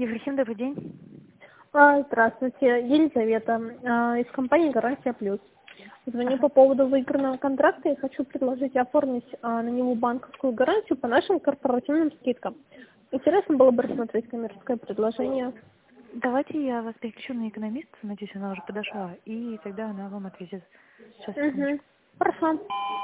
Евросим, добрый день. Здравствуйте, Елизавета, из компании «Гарантия Плюс». Звоню по поводу выигранного контракта и хочу предложить оформить на него банковскую гарантию по нашим корпоративным скидкам. Интересно было бы рассмотреть коммерческое предложение. Давайте я вас переключу на экономиста, надеюсь, она уже подошла, и тогда она вам ответит. Сейчас, Угу. секундочку. Хорошо.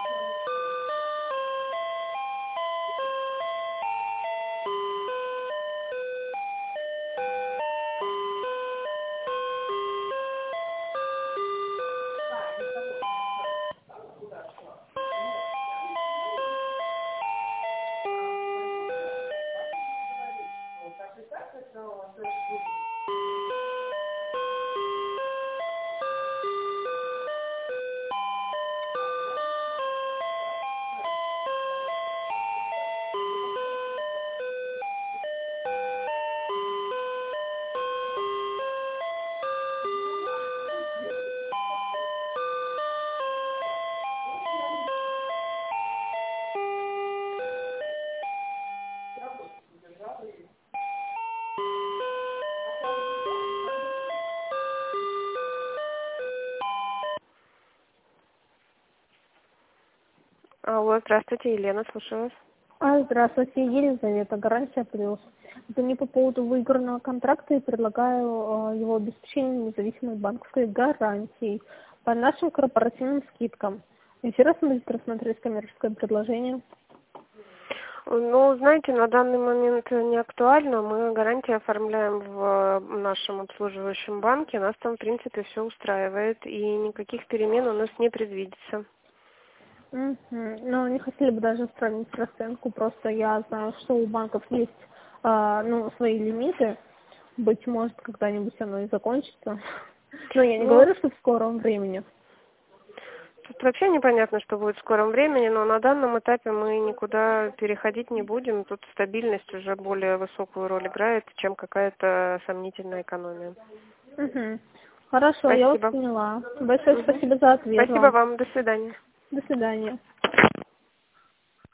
Алло, здравствуйте, Елена, слушаю вас. Здравствуйте, Елизавета, «Гарантия Плюс». Звоню по поводу выигранного контракта и предлагаю его обеспечение независимой банковской гарантией по нашим корпоративным скидкам. Интересно будет рассмотреть коммерческое предложение. Ну, знаете, на данный момент не актуально. Мы гарантии оформляем в нашем обслуживающем банке. Нас там, в принципе, все устраивает. И никаких перемен у нас не предвидится. Но не хотели бы даже сравнить расценку. Просто я знаю, что у банков есть свои лимиты. Быть может, когда-нибудь оно и закончится. Но я не говорю, что в скором времени. Тут вообще непонятно, что будет в скором времени, но на данном этапе мы никуда переходить не будем. Тут стабильность уже более высокую роль играет, чем какая-то сомнительная экономия. Хорошо, Спасибо. я вас поняла. Большое спасибо за ответ. Спасибо вам. До свидания. До свидания.